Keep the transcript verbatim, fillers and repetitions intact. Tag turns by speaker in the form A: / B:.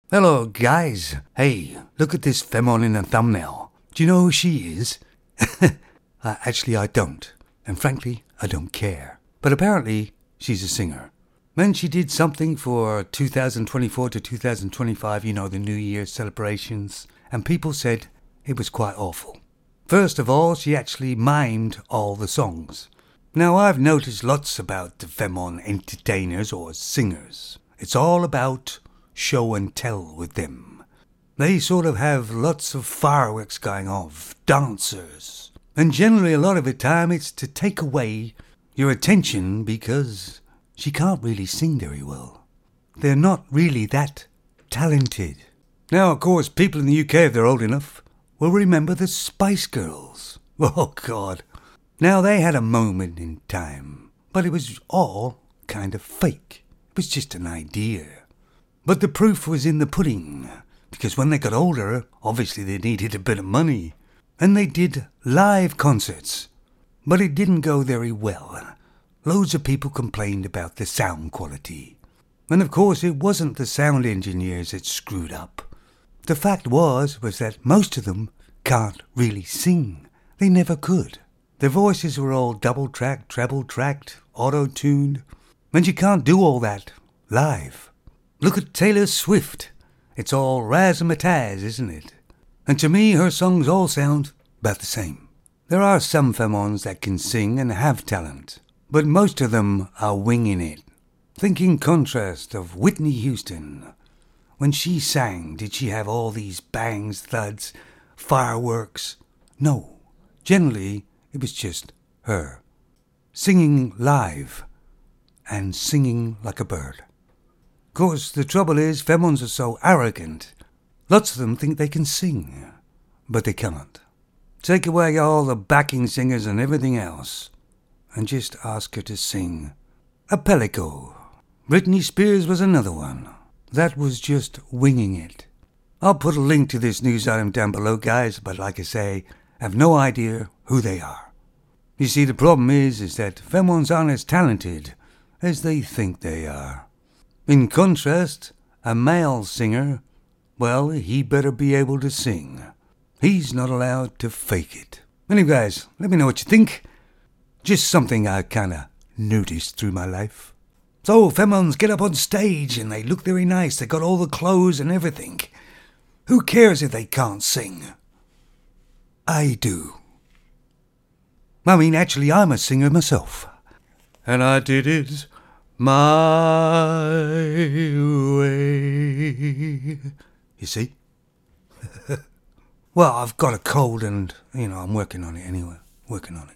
A: Hello, guys. Hey, look at this femmon in the thumbnail. Do you know who she is? uh, actually, I don't. And frankly, I don't care. But apparently, she's a singer. Then she did something for two thousand twenty-four to two thousand twenty-five, you know, the New Year's celebrations. And people said it was quite awful. First of all, she actually mimed all the songs. Now, I've noticed lots about the femmon entertainers or singers. It's all about show and tell with them. They sort of have lots of fireworks going off, dancers. And generally a lot of the time it's to take away your attention because she can't really sing very well. They're not really that talented. Now, of course, people in the U K, if they're old enough, will remember the Spice Girls. Oh, God. Now, they had a moment in time, but it was all kind of fake. It was just an idea. But the proof was in the pudding, because when they got older, obviously they needed a bit of money. And they did live concerts. But it didn't go very well. Loads of people complained about the sound quality. And of course it wasn't the sound engineers that screwed up. The fact was, was that most of them can't really sing. They never could. Their voices were all double-tracked, treble-tracked, auto-tuned. And you can't do all that live. Look at Taylor Swift. It's all razzmatazz, isn't it? And to me, her songs all sound about the same. There are some femmons that can sing and have talent, but most of them are winging it. Think in contrast of Whitney Houston. When she sang, did she have all these bangs, thuds, fireworks? No. Generally, it was just her. Singing live and singing like a bird. Of course, the trouble is, femmons are so arrogant. Lots of them think they can sing, but they cannot. Take away all the backing singers and everything else, and just ask her to sing a pellico. Britney Spears was another one. That was just winging it. I'll put a link to this news item down below, guys, but like I say, I have no idea who they are. You see, the problem is, is that femmons aren't as talented as they think they are. In contrast, a male singer, well, he better be able to sing. He's not allowed to fake it. Anyway, guys, let me know what you think. Just something I kind of noticed through my life. So, femmons get up on stage and they look very nice. They got all the clothes and everything. Who cares if they can't sing? I do. I mean, actually, I'm a singer myself. And I did it my way. You see? Well, I've got a cold and, you know, I'm working on it anyway. Working on it.